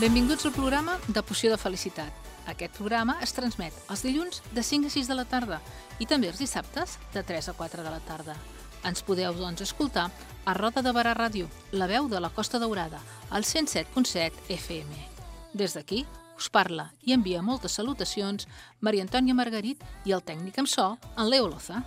Benvinguts al programa de Poció de Felicitat. Aquest programa es transmet els dilluns de 5 a 6 de la tarda i també els dissabtes de 3 a 4 de la tarda. Ens podeu, doncs, escoltar a Roda de Barà Ràdio, la veu de la Costa Daurada, al 107.7 FM. Des d'aquí us parla i envia moltes salutacions Maria Antònia Margarit i el tècnic amb so, en Leo Loza.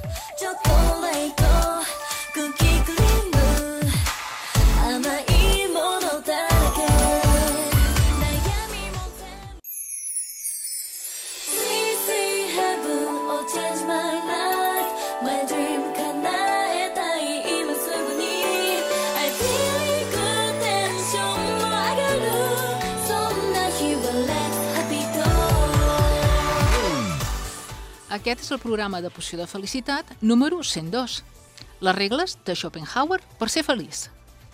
Aquest és el programa de Poció de Felicitat número 102. Les regles de Schopenhauer per ser feliç.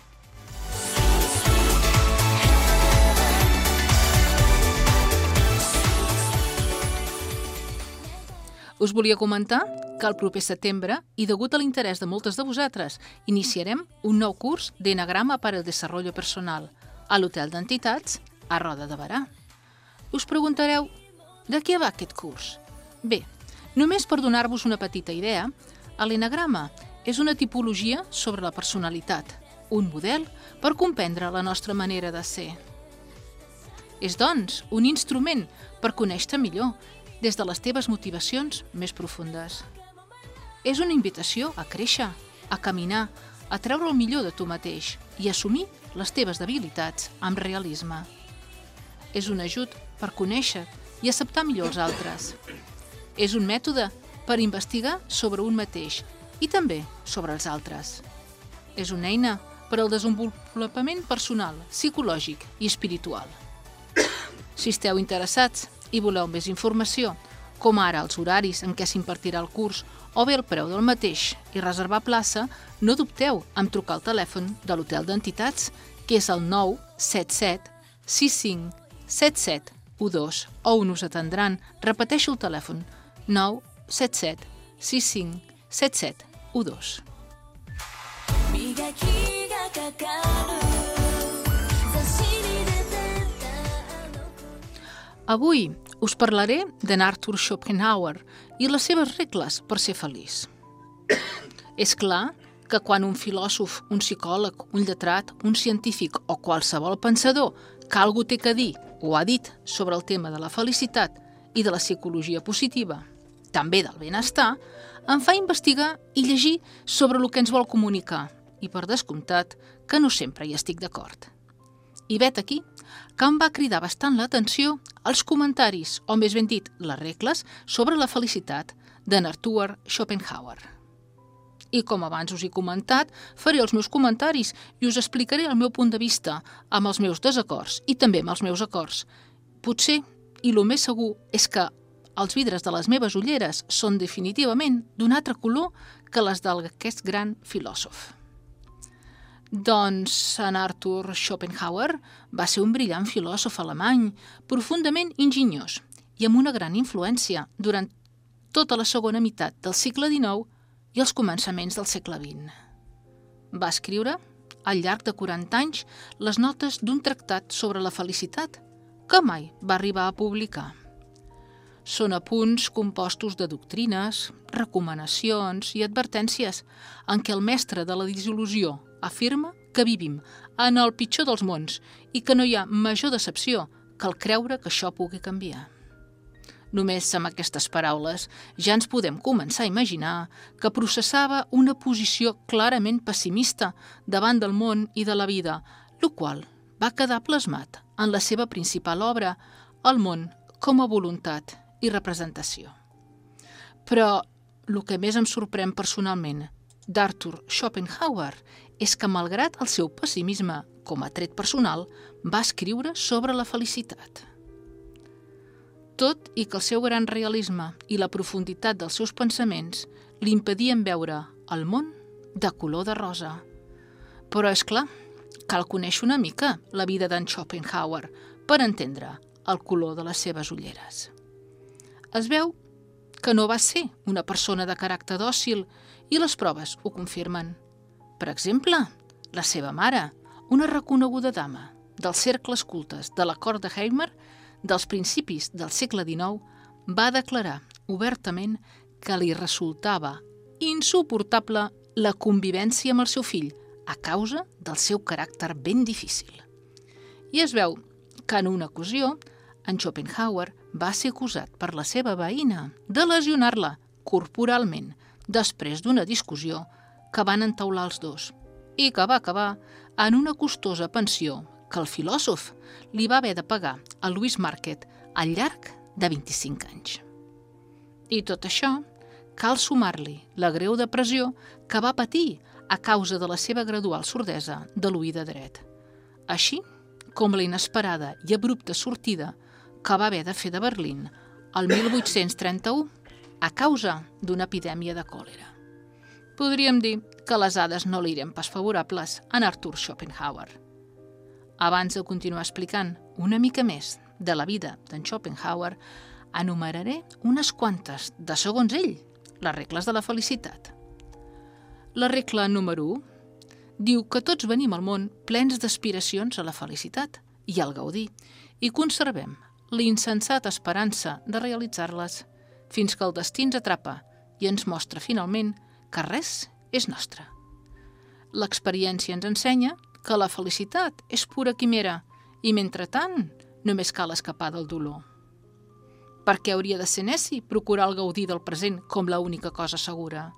Us volia comentar que el proper setembre, i degut a l'interès de moltes de vosaltres, iniciarem un nou curs d'Enagrama per al Desarrollo Personal a l'Hotel d'Entitats a Roda de Barà. Us preguntareu, de què va aquest curs? Bé, només per donar-vos una petita idea, l'enagrama és una tipologia sobre la personalitat, un model per comprendre la nostra manera de ser. És, doncs, un instrument per conèixer-te millor des de les teves motivacions més profundes. És una invitació a créixer, a caminar, a treure el millor de tu mateix i assumir les teves debilitats amb realisme. És un ajut per conèixer i acceptar millor els altres. És un mètode per investigar sobre un mateix i també sobre els altres. És una eina per al desenvolupament personal, psicològic i espiritual. Si esteu interessats i voleu més informació, com ara els horaris en què s'impartirà el curs o bé el preu del mateix i reservar plaça, no dubteu en trucar al telèfon de l'Hotel d'Entitats, que és el 977 65 77 12, on us atendran, repeteixo el telèfon, 977 65 77 12. Avui us parlaré d'en Arthur Schopenhauer i les seves regles per ser feliç. És clar que quan un filòsof, un psicòleg, un lletrat, un científic o qualsevol pensador que algú té que dir o ha dit sobre el tema de la felicitat i de la psicologia positiva, també del benestar, em fa investigar i llegir sobre el que ens vol comunicar i, per descomptat, que no sempre hi estic d'acord. I vet aquí que em va cridar bastant l'atenció els comentaris, o més ben dit, les regles sobre la felicitat d'en Arthur Schopenhauer. I com abans us he comentat, faré els meus comentaris i us explicaré el meu punt de vista amb els meus desacords i també amb els meus acords. Potser, i el més segur, és que els vidres de les meves ulleres són definitivament d'un altre color que les d'aquest gran filòsof. Doncs en Arthur Schopenhauer va ser un brillant filòsof alemany, profundament enginyós i amb una gran influència durant tota la segona meitat del segle XIX i els començaments del segle XX. Va escriure, al llarg de 40 anys, les notes d'un tractat sobre la felicitat, que mai va arribar a publicar. Són apunts compostos de doctrines, recomanacions i advertències en què el mestre de la disil·lusió afirma que vivim en el pitjor dels mons i que no hi ha major decepció que el creure que això pugui canviar. Només amb aquestes paraules ja ens podem començar a imaginar que processava una posició clarament pessimista davant del món i de la vida, el qual va quedar plasmat en la seva principal obra, El món com a voluntat i representació. Però el que més em sorprèn personalment d'Arthur Schopenhauer és que, malgrat el seu pessimisme com a tret personal, va escriure sobre la felicitat. Tot i que el seu gran realisme i la profunditat dels seus pensaments li impedien veure el món de color de rosa. Però, és clar, cal conèixer una mica la vida d'en Schopenhauer per entendre el color de les seves ulleres. Es veu que no va ser una persona de caràcter dòcil i les proves ho confirmen. Per exemple, la seva mare, una reconeguda dama dels cercles cultes de la cort de Weimar dels principis del segle XIX, va declarar obertament que li resultava insuportable la convivència amb el seu fill a causa del seu caràcter ben difícil. I es veu que en una ocasió en Schopenhauer va ser acusat per la seva veïna de lesionar-la corporalment després d'una discussió que van entaular els dos i que va acabar en una costosa pensió que el filòsof li va haver de pagar a Louis Marquet al llarg de 25 anys. I tot això cal sumar-li la greu depressió que va patir a causa de la seva gradual sordesa de l'oïda dret, així com la inesperada i abrupta sortida que va haver de fer de Berlín el 1831 a causa d'una epidèmia de còlera. Podríem dir que les dades no li eren pas favorables en Arthur Schopenhauer. Abans de continuar explicant una mica més de la vida d'en Schopenhauer, enumeraré unes quantes, de segons ell, les regles de la felicitat. La regla número 1 diu que tots venim al món plens d'aspiracions a la felicitat i al gaudir i conservem l'insensata esperança de realitzar-les fins que el destí ens atrapa i ens mostra finalment que res és nostre. L'experiència ens ensenya que la felicitat és pura quimera i, mentrestant, només cal escapar del dolor. Per què hauria de ser neci procurar el gaudir del present com l'única cosa segura?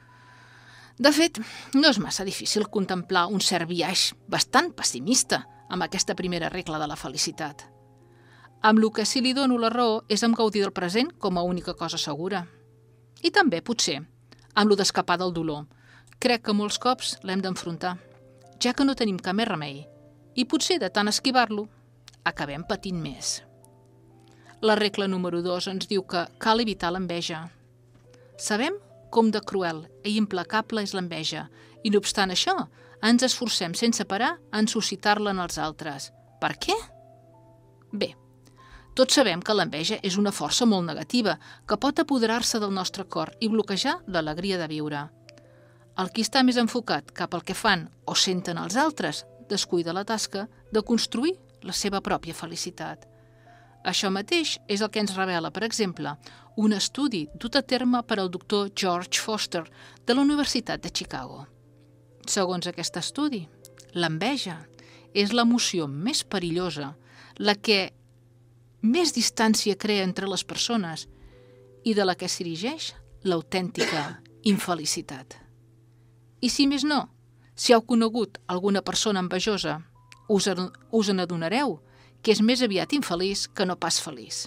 De fet, no és massa difícil contemplar un cert biaix bastant pessimista amb aquesta primera regla de la felicitat. Amb el que sí li dono la raó és amb gaudir del present com a única cosa segura. I també, potser, amb lo d'escapar del dolor. Crec que molts cops l'hem d'enfrontar, ja que no tenim cap més remei, i potser de tant esquivar-lo, acabem patint més. La regla número 2 ens diu que cal evitar l'enveja. Sabem com de cruel i implacable és l'enveja, i no obstant això, ens esforcem sense parar en suscitar-la en els altres. Per què? Bé, tots sabem que l'enveja és una força molt negativa que pot apoderar-se del nostre cor i bloquejar l'alegria de viure. El qui està més enfocat cap al que fan o senten els altres descuida la tasca de construir la seva pròpia felicitat. Això mateix és el que ens revela, per exemple, un estudi dut a terme per al doctor George Foster de la Universitat de Chicago. Segons aquest estudi, l'enveja és l'emoció més perillosa, la que més distància crea entre les persones i de la que s'erigeix l'autèntica infelicitat. I si més no, si heu conegut alguna persona envejosa, us n'adonareu que és més aviat infeliç que no pas feliç.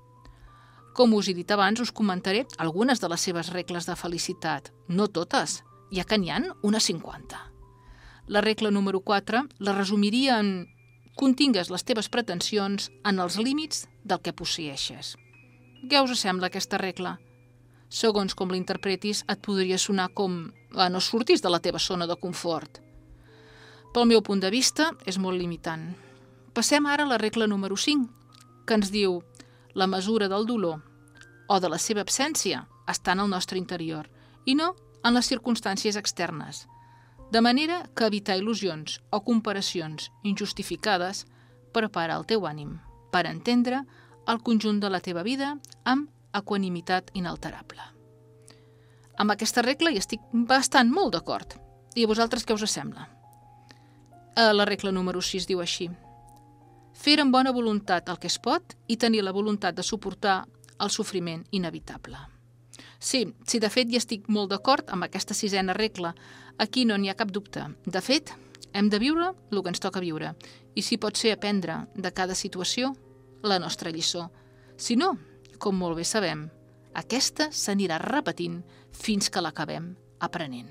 Com us he dit abans, us comentaré algunes de les seves regles de felicitat, no totes, ja que n'hi ha unes 50. La regla número 4 la resumiria en contingues les teves pretensions en els límits del que posseeixes. Què us sembla aquesta regla? Segons com l'interpretis, et podria sonar com no surtis de la teva zona de confort. Pel meu punt de vista, és molt limitant. Passem ara a la regla número 5, que ens diu la mesura del dolor o de la seva absència està en el nostre interior i no en les circumstàncies externes, de manera que evitar il·lusions o comparacions injustificades prepara el teu ànim per entendre el conjunt de la teva vida amb equanimitat inalterable. Amb aquesta regla hi estic bastant molt d'acord. I a vosaltres què us sembla? La regla número 6 diu així: fer amb bona voluntat el que es pot i tenir la voluntat de suportar el sofriment inevitable. Sí, de fet hi estic molt d'acord amb aquesta 6a regla. Aquí no n'hi ha cap dubte. De fet, hem de viure el que ens toca viure i si pot ser aprendre de cada situació la nostra lliçó. Si no, com molt bé sabem, aquesta s'anirà repetint fins que l'acabem aprenent.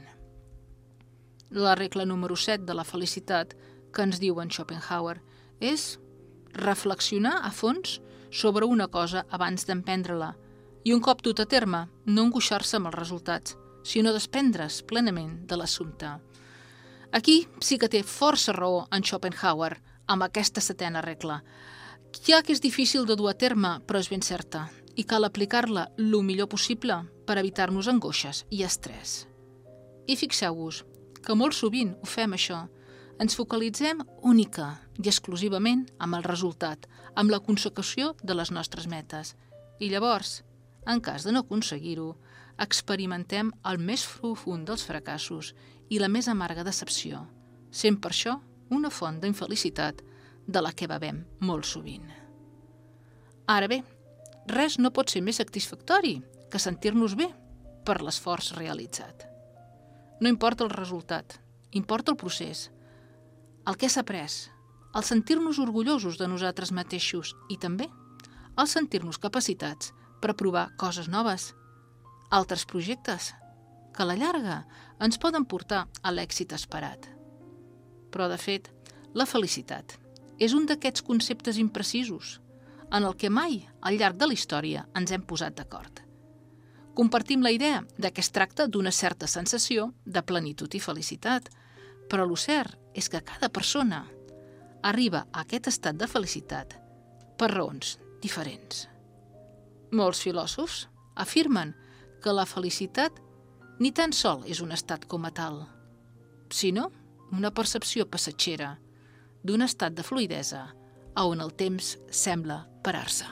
La regla número 7 de la felicitat que ens diu en Schopenhauer és reflexionar a fons sobre una cosa abans d'emprendre-la i un cop dut a terme no angoixar-se amb els resultats, sinó desprendre's plenament de l'assumpte. Aquí sí que té força raó en Schopenhauer amb aquesta 7a regla, ja que és difícil de dur a terme però és ben certa i cal aplicar-la el millor possible per evitar-nos angoixes i estrès. I fixeu-vos que molt sovint ho fem això, Ens focalitzem única i exclusivament amb el resultat, amb la consecució de les nostres metes. I llavors, en cas de no aconseguir-ho, experimentem el més profund dels fracassos i la més amarga decepció, sent per això una font d'infelicitat de la que bevem molt sovint. Ara bé, res no pot ser més satisfactori que sentir-nos bé per l'esforç realitzat. No importa el resultat, importa el procés, el que s'ha après, el sentir-nos orgullosos de nosaltres mateixos i també el sentir-nos capacitats per provar coses noves, altres projectes, que a la llarga ens poden portar a l'èxit esperat. Però, de fet, la felicitat és un d'aquests conceptes imprecisos en el que mai, al llarg de la història, ens hem posat d'acord. Compartim la idea que es tracta d'una certa sensació de plenitud i felicitat, però el cert és que cada persona arriba a aquest estat de felicitat per raons diferents. Molts filòsofs afirmen que la felicitat ni tan sol és un estat com a tal, sinó una percepció passatgera d'un estat de fluïdesa a on el temps sembla parar-se.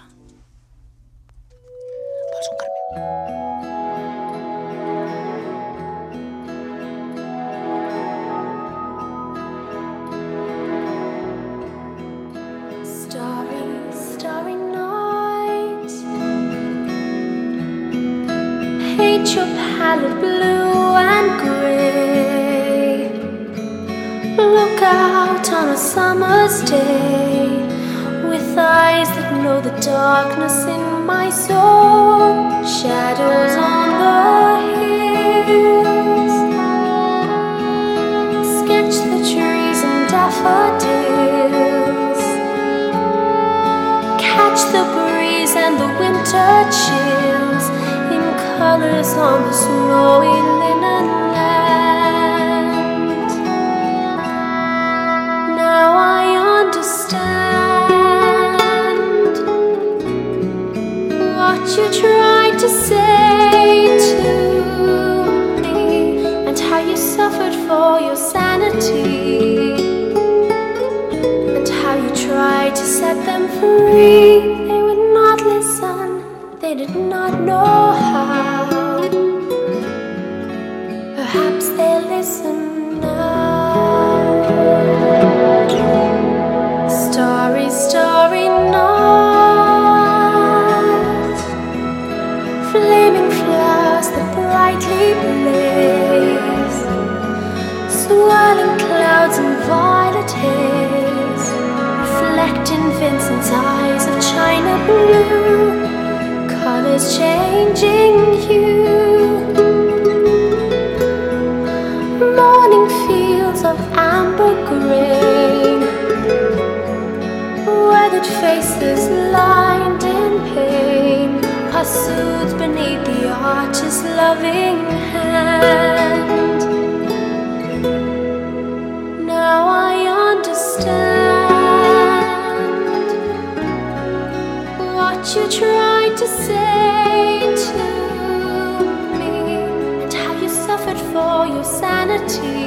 Vols un carnet? Paint your palette blue and grey. Look out on a summer's day with eyes that know the darkness in my soul. Shadows on the hills. Sketch the trees and daffodils. Catch the breeze and the winter chills. Colors on the snowy linen land. Now I understand what you tried to say to me, and how you suffered for your sanity, and how you tried to set them free. They would not listen, they did not know how. Perhaps they'll listen now. Starry, starry night. Flaming flowers that brightly blaze. Swirling clouds and violet haze. Reflect in Vincent's eyes of china blue. Colors changing hue. Morning fields of amber grain. Weathered faces lined in pain are soothed beneath the arch's loving hand. Now I understand what you tried to say to me, and how you suffered for your sanity,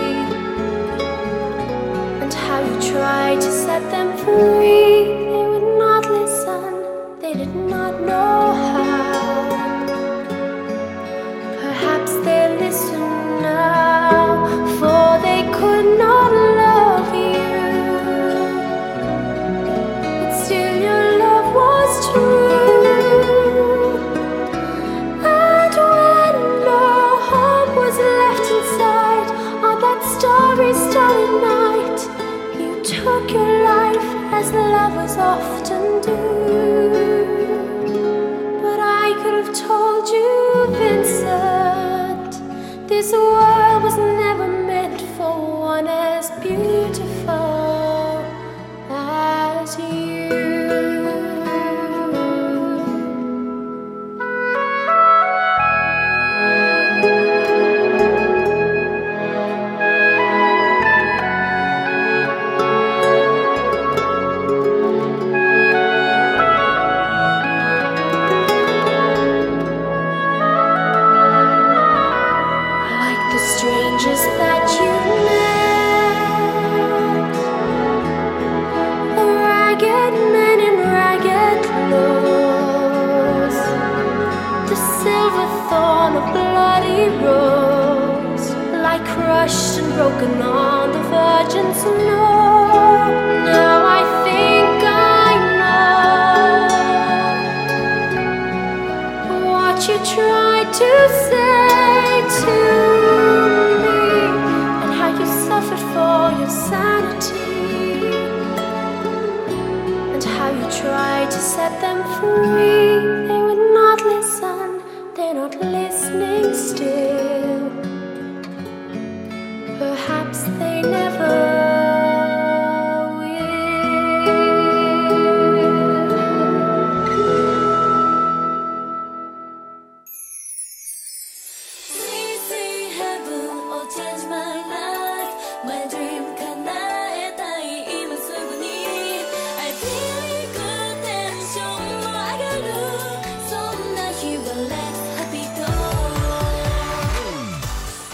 and how you tried to set them free. They would not listen, they did not know how. Perhaps they listen now, for they could not love you, but still your love was true. Starry, starry night, you took your life as lovers often do. But I could have told you, Vincent, this world was never meant for one as beautiful as you. Strangers that you met, silence, no. Now I think I know what you tried to say to me, and how you suffered for your sanity, and how you tried to set them free. They would not listen, they're not listening still. Perhaps they never will. Please say heaven or change my life. My dream 叶えたい今すぐに I feel good テンションも上がるそんな日は Let's happy talk.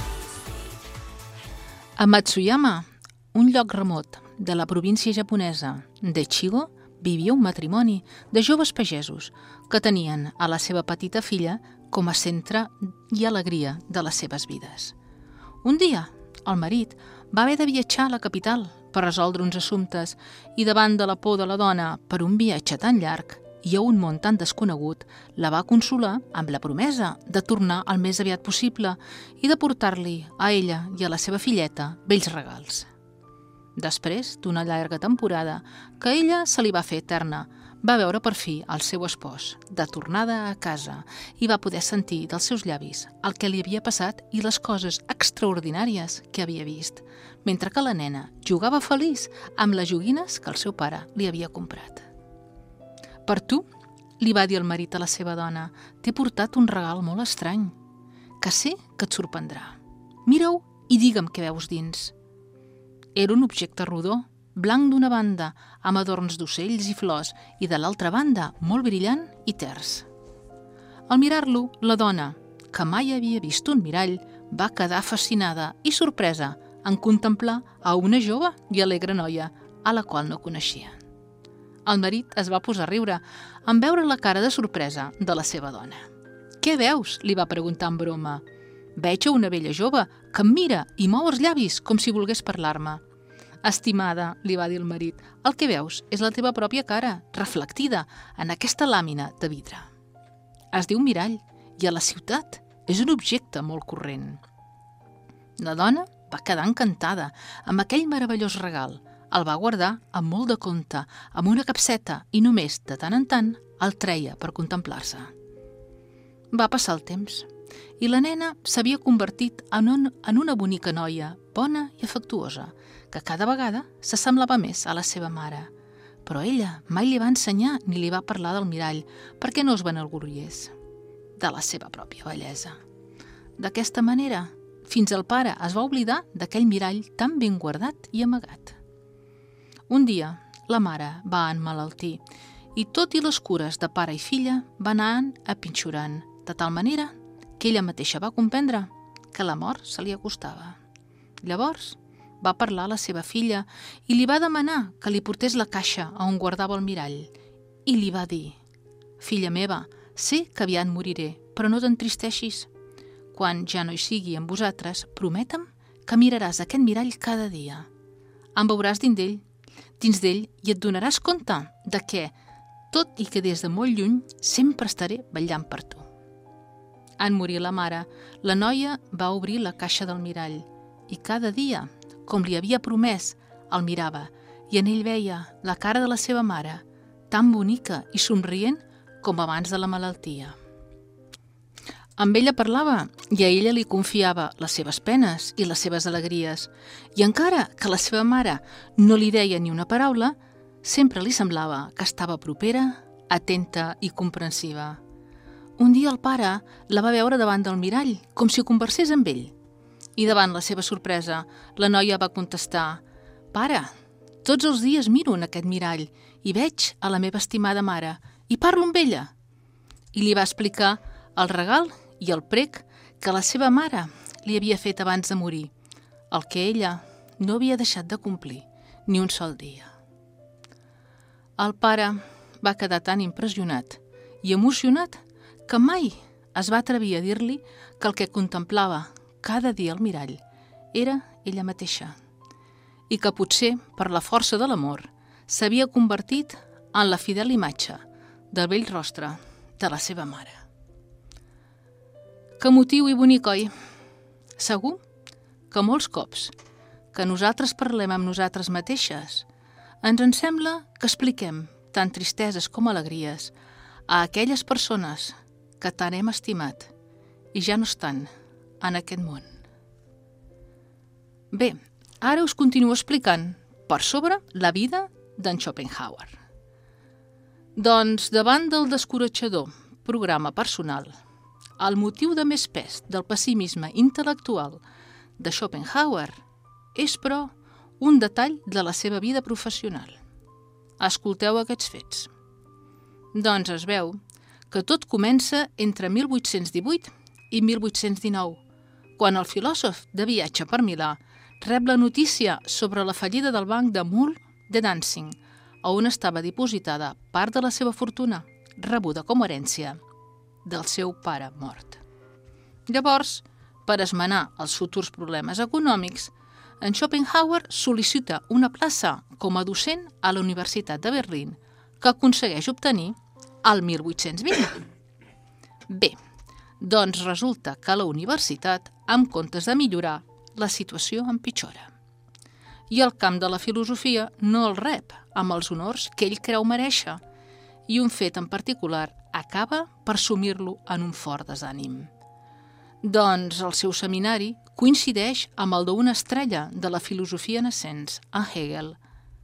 A Matsuyama, un lloc remot de la província japonesa de Chigo, vivia un matrimoni de joves pagesos que tenien a la seva petita filla com a centre i alegria de les seves vides. Un dia, el marit va haver de viatjar a la capital per resoldre uns assumptes i davant de la por de la dona per un viatge tan llarg i a un món tan desconegut, la va consolar amb la promesa de tornar el més aviat possible i de portar-li a ella i a la seva filleta bells regals. Després d'una llarga temporada que ella se li va fer eterna, va veure per fi el seu espòs de tornada a casa i va poder sentir dels seus llavis el que li havia passat i les coses extraordinàries que havia vist, mentre que la nena jugava feliç amb les joguines que el seu pare li havia comprat. Per tu, li va dir el marit a la seva dona, t'he portat un regal molt estrany, que sé que et sorprendrà. Mira-ho i digue'm què veus dins. Era un objecte rodó, blanc d'una banda, amb adorns d'ocells i flors, i de l'altra banda, molt brillant i ters. Al mirar-lo, la dona, que mai havia vist un mirall, va quedar fascinada i sorpresa en contemplar a una jove i alegre noia, a la qual no coneixia. El marit es va posar a riure en veure la cara de sorpresa de la seva dona. «Què veus?», li va preguntar en broma. «Veig a una vella jove que em mira i mou els llavis com si volgués parlar-me». «Estimada», li va dir el marit, «el que veus és la teva pròpia cara, reflectida en aquesta làmina de vidre. Es diu mirall i a la ciutat és un objecte molt corrent». La dona va quedar encantada amb aquell meravellós regal. El va guardar amb molt de compte, amb una capseta, i només, de tant en tant, el treia per contemplar-se. Va passar el temps, i la nena s'havia convertit en una bonica noia, bona i afectuosa, que cada vegada s'assemblava més a la seva mare. Però ella mai li va ensenyar ni li va parlar del mirall, perquè no es vanaglories de la seva pròpia bellesa. D'aquesta manera, fins el pare es va oblidar d'aquell mirall tan ben guardat i amagat. Un dia, la mare va emmalaltir i tot i les cures de pare i filla van anar empitjorant, de tal manera que ella mateixa va comprendre que la mort se li acostava. Llavors va parlar a la seva filla i li va demanar que li portés la caixa on guardava el mirall i li va dir: «Filla meva, sé que aviat moriré, però no t'entristeixis. Quan ja no hi sigui amb vosaltres, prometem que miraràs aquest mirall cada dia. Em veuràs dins d'ell i et donaràs compte de que, tot i que des de molt lluny, sempre estaré vetllant per tu». En morir la mare, la noia va obrir la caixa del mirall i cada dia, com li havia promès, el mirava i en ell veia la cara de la seva mare, tan bonica i somrient com abans de la malaltia. Amb ella parlava i a ella li confiava les seves penes i les seves alegries, i encara que la seva mare no li deia ni una paraula, sempre li semblava que estava propera, atenta i comprensiva. Un dia el pare la va veure davant del mirall, com si conversés amb ell. I davant la seva sorpresa, la noia va contestar: «Pare, tots els dies miro en aquest mirall i veig a la meva estimada mare i parlo amb ella». I li va explicar el regal i el prec que la seva mare li havia fet abans de morir, el que ella no havia deixat de complir ni un sol dia. El pare va quedar tan impressionat i emocionat que mai es va atrevir a dir-li que el que contemplava cada dia al mirall era ella mateixa. i que potser, per la força de l'amor, s'havia convertit en la fidel imatge del vell rostre de la seva mare. Que motiu i bonic, oi? Segur que molts cops que nosaltres parlem amb nosaltres mateixes ens sembla que expliquem tant tristeses com alegries a aquelles persones que tant hem estimat i ja no estan en aquest món. Bé, ara us continuo explicant per sobre la vida d'en Schopenhauer. Doncs, davant del descoratjador programa personal, el motiu de més pes del pessimisme intel·lectual de Schopenhauer és, però, un detall de la seva vida professional. Escolteu aquests fets. Doncs es veu que tot comença entre 1818 i 1819, quan el filòsof de viatge per Milà rep la notícia sobre la fallida del banc de Moll de Danzig, on estava dipositada part de la seva fortuna, rebuda com a herència del seu pare mort. Llavors, per esmenar els futurs problemes econòmics, en Schopenhauer sol·licita una plaça com a docent a la Universitat de Berlín, que aconsegueix obtenir al 1820. Bé, doncs resulta que la universitat, en comptes de millorar, la situació empitjora. I el camp de la filosofia no el rep amb els honors que ell creu merèixer, i un fet en particular acaba per sumir-lo en un fort desànim. Doncs el seu seminari coincideix amb el d'una estrella de la filosofia nascents, en Hegel.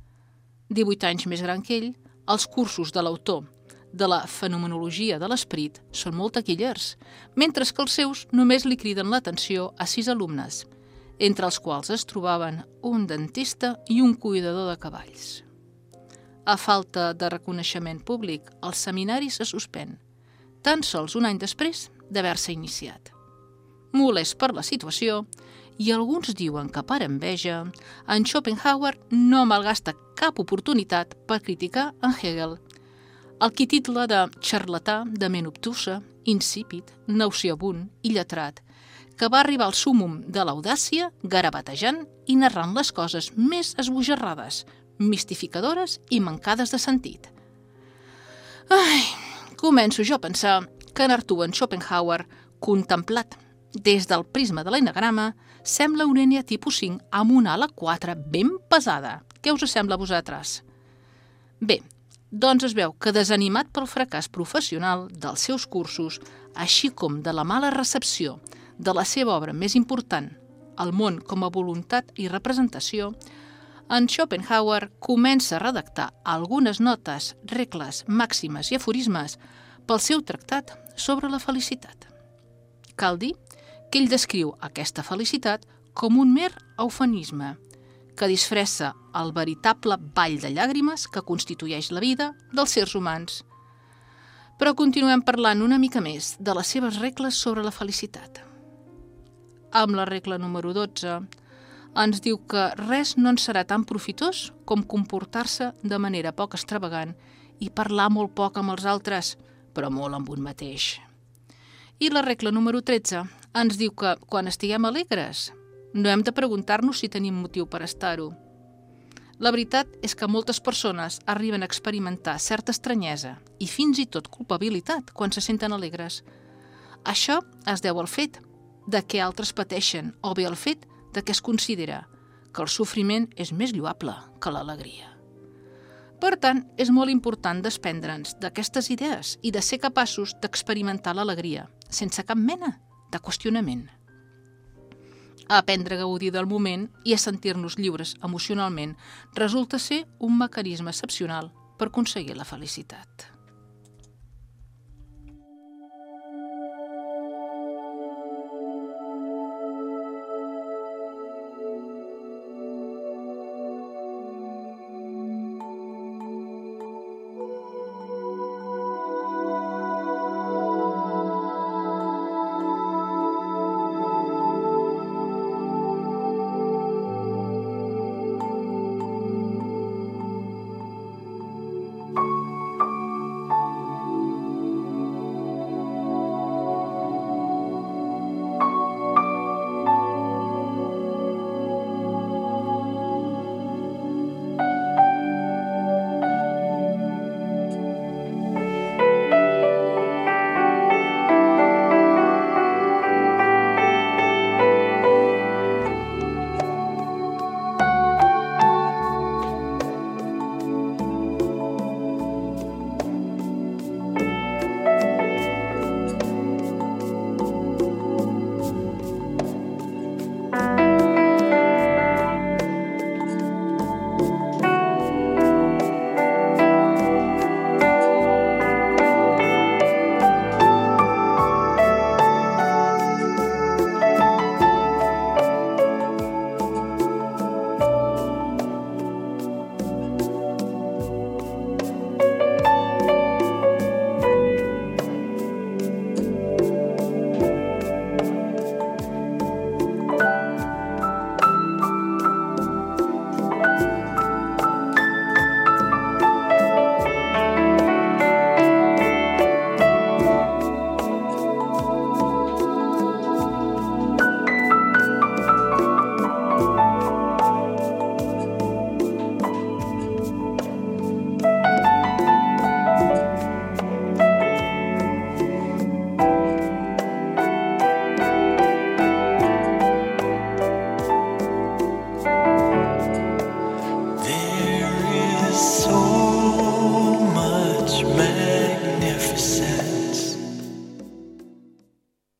18 anys més gran que ell, els cursos de l'autor de la fenomenologia de l'esperit són molt taquillers, mentre que els seus només li criden l'atenció a 6 alumnes, entre els quals es trobaven un dentista i un cuidador de cavalls. A falta de reconeixement públic, el seminari se suspèn, tan sols un any després d'haver-se iniciat. Molest per la situació, i alguns diuen que per enveja, en Schopenhauer no malgasta cap oportunitat per criticar en Hegel, el qui titla de xarlatà de ment obtusa, insípid, nauseabund i lletrat, que va arribar al súmum de l'audàcia garabatejant i narrant les coses més esbojarrades, mistificadores i mancades de sentit. Ai, començo jo a pensar que en Arthur en Schopenhauer, contemplat des del prisma de l'enagrama, sembla un Enya tipus 5 amb una ala 4 ben pesada. Què us sembla a vosaltres? Bé, doncs es veu que desanimat pel fracàs professional dels seus cursos, així com de la mala recepció de la seva obra més important, El món com a voluntat i representació, en Schopenhauer comença a redactar algunes notes, regles, màximes i aforismes pel seu tractat sobre la felicitat. Cal dir que ell descriu aquesta felicitat com un mer eufemisme, que disfressa el veritable ball de llàgrimes que constitueix la vida dels sers humans. Però continuem parlant una mica més de les seves regles sobre la felicitat. Amb la regla número 12 ens diu que res no ens serà tan profitós com comportar-se de manera poc extravagant i parlar molt poc amb els altres, però molt amb un mateix. I la regla número 13 ens diu que quan estiguem alegres no hem de preguntar-nos si tenim motiu per estar-ho. La veritat és que moltes persones arriben a experimentar certa estranyesa i fins i tot culpabilitat quan se senten alegres. Això es deu al fet de que altres pateixen o bé al fet de que es considera que el sofriment és més lloable que l'alegria. Per tant, és molt important desprendre'ns d'aquestes idees i de ser capaços d'experimentar l'alegria, sense cap mena de qüestionament. Aprendre a gaudir del moment i a sentir-nos lliures emocionalment resulta ser un mecanisme excepcional per aconseguir la felicitat.